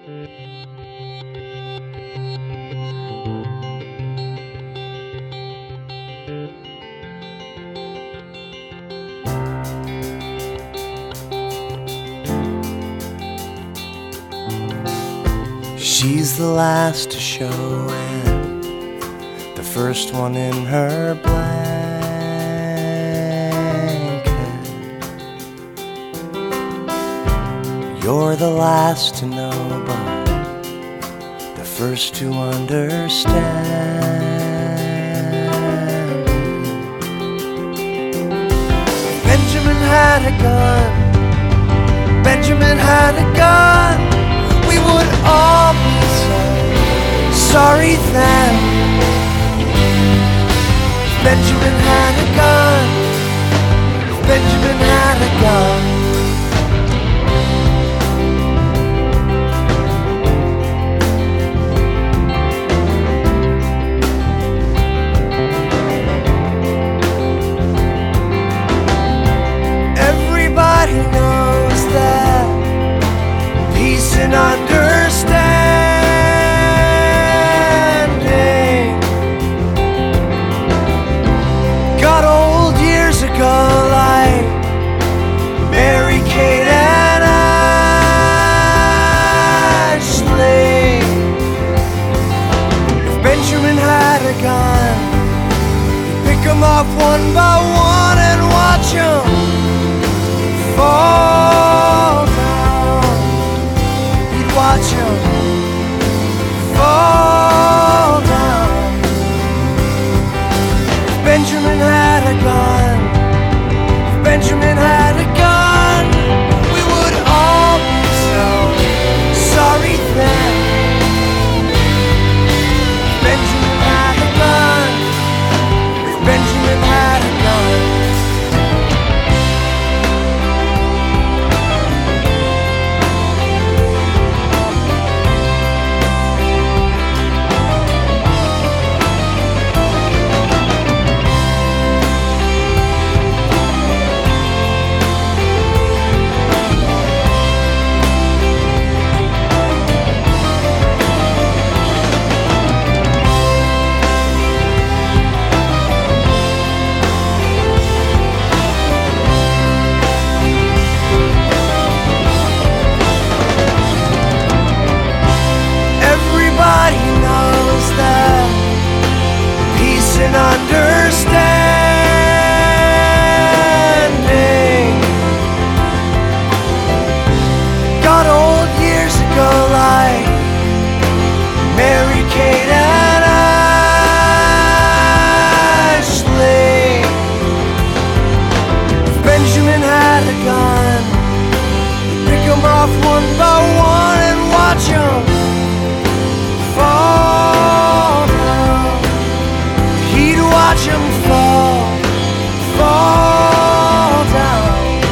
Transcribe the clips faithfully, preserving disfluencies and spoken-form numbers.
She's the last to show and the first one in her blanket. You're the last to know, but the first to understand. Benjamin had a gun, Benjamin had a gun, we would all be so sorry then. Benjamin had a gun, Benjamin had a gun. Everybody knows that peace and understanding got old years ago, like Mary Kate and Ashley. If Benjamin had a gun, he'd pick them off one by one and watch them fall down. He'd watch them fall down. Benjamin had a gun, Benjamin had a gun, we would all be so sorry then. Benjamin had a gun, Benjamin had a gun. Everybody knows that peace and understanding got old years ago, like Mary Kate and Ashley. If Benjamin had a gun, he'd pick them off one by one and watch them fall down. He'd watch him fall, fall down.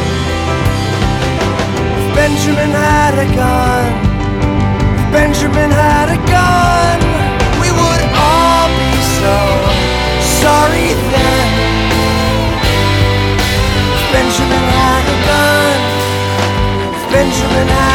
If Benjamin had a gun, if Benjamin had a gun, we would all be so sorry then. If Benjamin had a gun, if Benjamin had